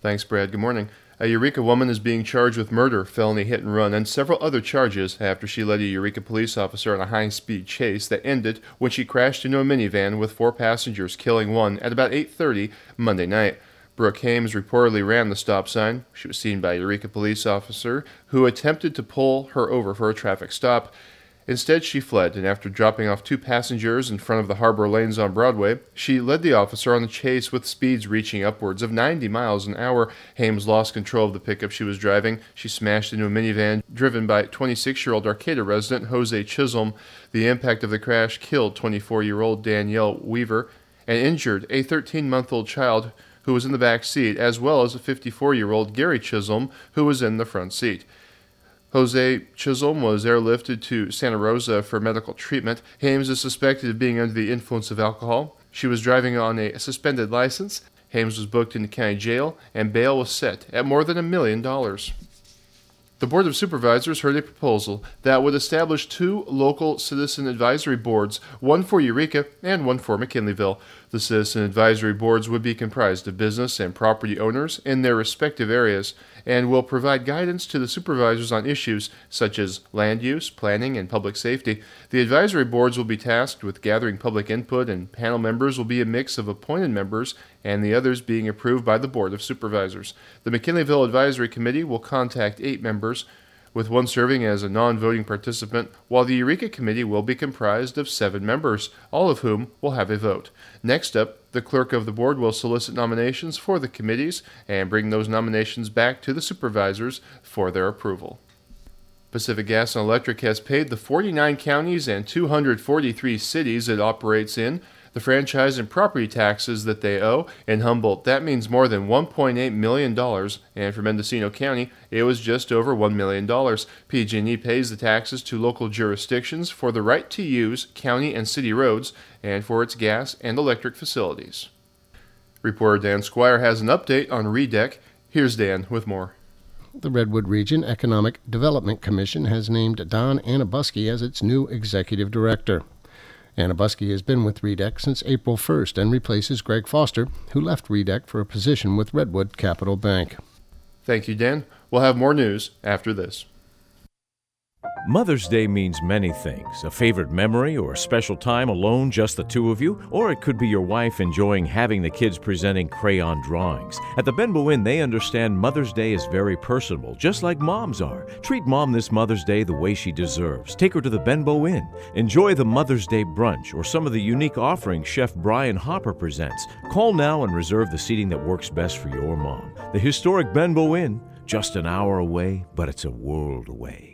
Thanks, Brad. Good morning. A Eureka woman is being charged with murder, felony hit and run, and several other charges after she led a Eureka police officer on a high-speed chase that ended when she crashed into a minivan with 4 passengers, killing one at about 8:30 Monday night. Brooke Hames reportedly ran the stop sign. She was seen by a Eureka police officer who attempted to pull her over for a traffic stop. Instead, she fled, and after dropping off 2 passengers in front of the Harbor Lanes on Broadway, she led the officer on the chase with speeds reaching upwards of 90 miles an hour. Hames lost control of the pickup she was driving. She smashed into a minivan driven by 26-year-old Arcata resident Jose Chisholm. The impact of the crash killed 24-year-old Danielle Weaver and injured a 13-month-old child who was in the back seat, as well as a 54-year-old Gary Chisholm who was in the front seat. Jose Chisholm was airlifted to Santa Rosa for medical treatment. Hames is suspected of being under the influence of alcohol. She was driving on a suspended license. Hames was booked into county jail, and bail was set at more than $1 million. The Board of Supervisors heard a proposal that would establish 2 local citizen advisory boards, one for Eureka and one for McKinleyville. The citizen advisory boards would be comprised of business and property owners in their respective areas and will provide guidance to the supervisors on issues such as land use, planning, and public safety. The advisory boards will be tasked with gathering public input, and panel members will be a mix of appointed members and the others being approved by the Board of Supervisors. The McKinleyville Advisory Committee will contact 8 members, with one serving as a non-voting participant, while the Eureka Committee will be comprised of 7 members, all of whom will have a vote. Next up, the clerk of the board will solicit nominations for the committees and bring those nominations back to the supervisors for their approval. Pacific Gas and Electric has paid the 49 counties and 243 cities it operates in the franchise and property taxes that they owe. In Humboldt, that means more than $1.8 million, and for Mendocino County, it was just over $1 million. PG&E pays the taxes to local jurisdictions for the right to use county and city roads and for its gas and electric facilities. Reporter Dan Squire has an update on REDEC. Here's Dan with more. The Redwood Region Economic Development Commission has named Don Anabuski as its new executive director. Anabuski has been with REDEC since April 1st and replaces Greg Foster, who left REDEC for a position with Redwood Capital Bank. Thank you, Dan. We'll have more news after this. Mother's Day means many things. A favorite memory or a special time alone, just the 2 of you, or it could be your wife enjoying having the kids presenting crayon drawings. At the Benbow Inn, they understand Mother's Day is very personable, just like moms are. Treat Mom this Mother's Day the way she deserves. Take her to the Benbow Inn. Enjoy the Mother's Day brunch or some of the unique offerings Chef Brian Hopper presents. Call now and reserve the seating that works best for your mom. The historic Benbow Inn, just an hour away, but it's a world away.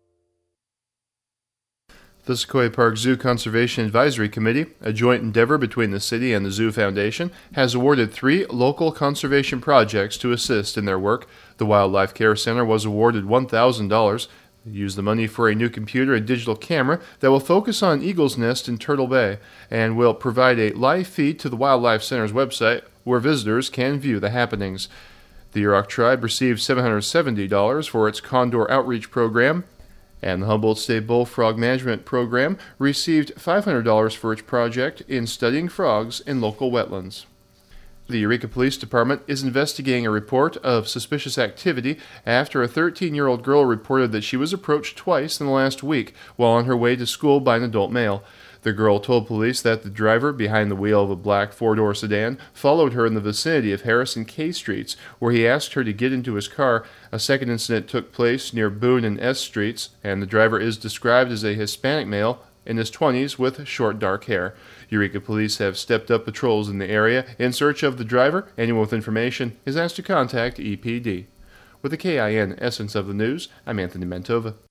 The Sequoia Park Zoo Conservation Advisory Committee, a joint endeavor between the city and the Zoo Foundation, has awarded 3 local conservation projects to assist in their work. The Wildlife Care Center was awarded $1,000. They used the money for a new computer and digital camera that will focus on Eagle's Nest in Turtle Bay and will provide a live feed to the Wildlife Center's website where visitors can view the happenings. The Yurok Tribe received $770 for its Condor Outreach Program, and the Humboldt State Bullfrog Management Program received $500 for its project in studying frogs in local wetlands. The Eureka Police Department is investigating a report of suspicious activity after a 13-year-old girl reported that she was approached twice in the last week while on her way to school by an adult male. The girl told police that the driver behind the wheel of a black 4-door sedan followed her in the vicinity of Harris and K Streets, where he asked her to get into his car. A second incident took place near Boone and S Streets, and the driver is described as a Hispanic male in his 20s with short dark hair. Eureka police have stepped up patrols in the area in search of the driver. Anyone with information is asked to contact EPD. With the KIN Essence of the News, I'm Anthony Mantova.